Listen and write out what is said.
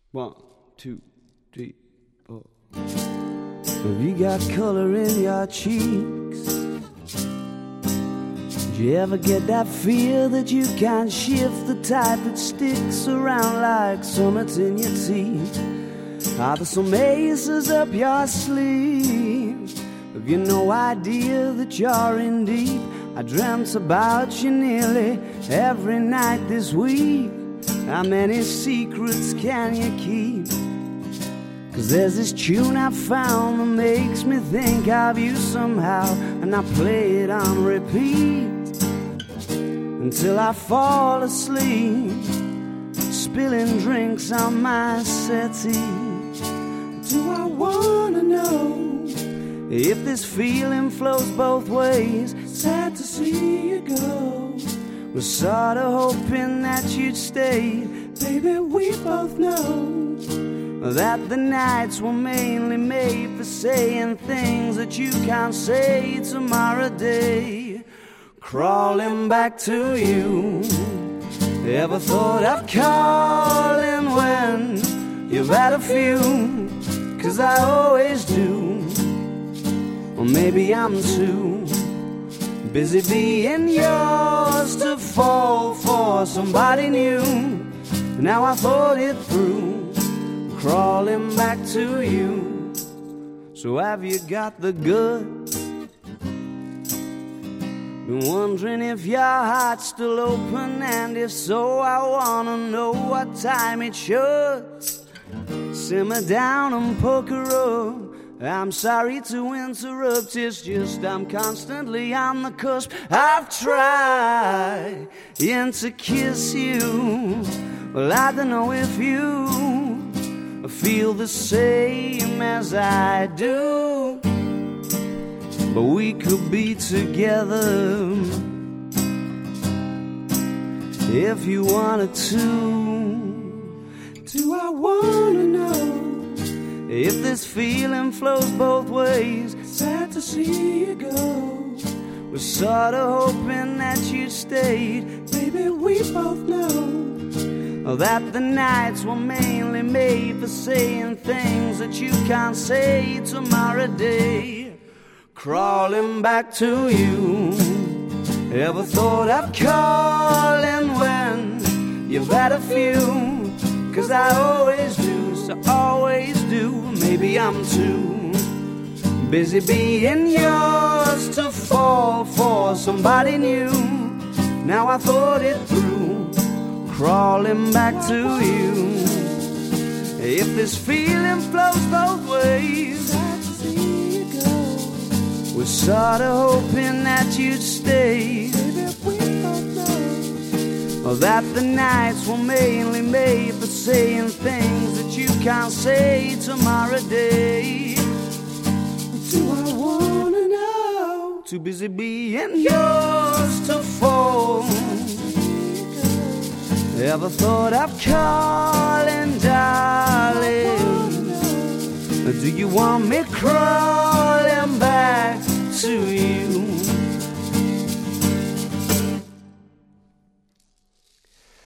1, 2, 3, 4. Have you got color in your cheeks? Did you ever get that feel that you can't shift, the type that sticks around like summits in your teeth? Are there some aces up your sleeve? Have you no idea that you're in deep? I dreamt about you nearly every night this week. How many secrets can you keep? 'Cause there's this tune I found that makes me think of you somehow, and I play it on repeat until I fall asleep, spilling drinks on my settee. Do I wanna know if this feeling flows both ways? Sad to see you go. Was sorta hoping that you'd stay. Baby, we both know that the nights were mainly made for saying things that you can't say tomorrow day. Crawling back to you. Ever thought of calling when you've had a few? 'Cause I always do. Or maybe I'm too busy being yours to fall for somebody new. Now I thought it through, crawling back to you. So have you got the goods? Been wondering if your heart's still open, and if so, I wanna know what time it should. Simmer down and poker up. I'm sorry to interrupt, it's just I'm constantly on the cusp. I've tried to kiss you. Well, I don't know if you feel the same as I do, but we could be together if you wanted to. Do I wanna know if this feeling flows both ways? Sad to see you go. Was sorta hoping that you stayed. Baby, we both know that the nights were mainly made for saying things that you can't say tomorrow day. Crawling back to you. Ever thought of calling when you've had a few? 'Cause I always do, so always do. Maybe I'm too busy being yours to fall for somebody new. Now I thought it through, crawling back to you. If this feeling flows both ways, we're sorta hoping that you'd stay. That the nights were mainly made for saying things that you can't say tomorrow day. Do I wanna know? Too busy being yours to fall. Ever thought of calling, darling? Or do you want me crawling back to you?